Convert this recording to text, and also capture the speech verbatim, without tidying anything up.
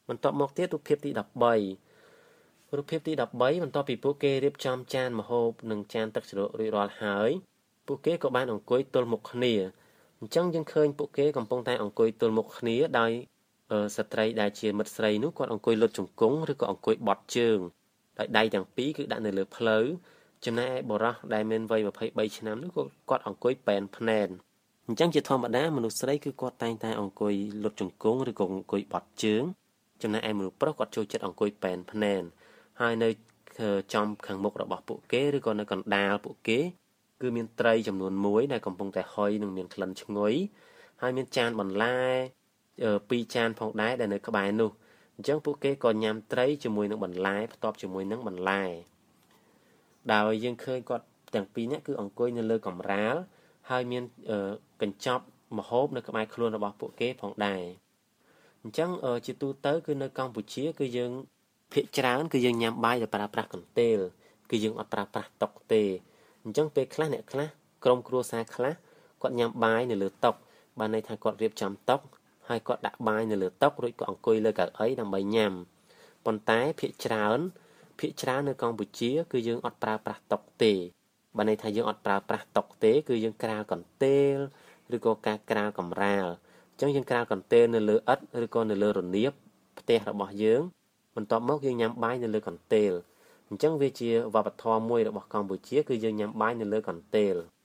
បន្ទាប់មកទៀតរូបភាពទី13រូបភាពទី13បន្ទាប់ពីពួកគេរៀបចំចានម្ហូបនិងចានទឹកជ្រលក់រួចរាល់ហើយពួកគេក៏បានអង្គុយទល់មុខគ្នាអញ្ចឹងយើងឃើញពួកគេកំពុងតែអង្គុយទល់មុខគ្នាដោយស្ត្រីដែលជាមិត្តស្រីនោះគាត់អង្គុយលុតជង្គង់ឬក៏អង្គុយបត់ជើងដោយដៃទាំងពីរគឺដាក់នៅលើភ្លៅចំណែកឯបុរសដែលមានវ័យยี่สิบสามឆ្នាំនោះក៏គាត់អង្គុយប៉ែនភ្នែនអញ្ចឹងជាធម្មតាមនុស្សស្រីគឺគាត់តែងតែអង្គុយលុតជង្គង់ឬក៏អង្គុយបត់ជើងចំណែកឯមនុស្សប្រុសគាត់ចូលចិត្តអង្គុយប៉ែនភ្នែនហើយនៅចំខាងមុខរបស់ពួកគេឬក៏នៅកណ្ដាលពួកគេគឺមានត្រីចំនួនមួយដែលកំពុងតែហុយនិងមានក្លិនឈ្ងុយហើយមានចានបន្លែពីរចានផងដែរដែលនៅក្បែរនោះអញ្ចឹងពួកគេក៏ញ៉ាំត្រីជាមួយនឹងបន្លែផ្ទាប់ជាមួយនឹងបន្លែដោយយើងឃើញគាត់ទាំងពីរនាក់គឺអង្គុយនៅលើកម្រាលហើយមានកញ្ចប់ម្ហូបនៅក្បែរខ្លួនរបស់ពួកគេផងដែរអញ្ចឹងជាទូទៅគឺនៅកម្ពុជាគឺយើងភាគច្រើនគឺយើងញ៉ាំបាយដោយប្រើប្រាស់កន្ទេលគឺយើងអត់ប្រើប្រាស់តុទេអញ្ចឹងពេលខ្លះអ្នកខ្លះក្រុមគ្រួសារខ្លះគាត់ញ៉ាំបាយនៅលើតុបានន័យថាគាត់រៀបចំតុហើយគាត់ដាក់បាយនៅលើតុរួចក៏អង្គុយលើកៅអីដើម្បីញ៉ាំប៉ុន្តែភាគច្រើនភាគច្រើននៅកម្ពុជាគឺយើងអត់ប្រើប្រាស់តុទេបានន័យថាយើងអត់ប្រើប្រាស់តុទេគឺយើងក្រាលកន្ទេលឬក៏ការក្រាលកម្រាលអញ្ចឹងយើងក្រាលកន្ទេលនៅលើឥដ្ឋឬក៏នៅលើរនាបផ្ទះរបស់យើងបន្ទាប់មកយើងញ៉ាំបាយនៅលើកន្ទេលអញ្ចឹងវាជាវប្បធម៌មួយរបស់កម្ពុជាគឺយើងញ៉ាំបាយនៅលើកន្ទេល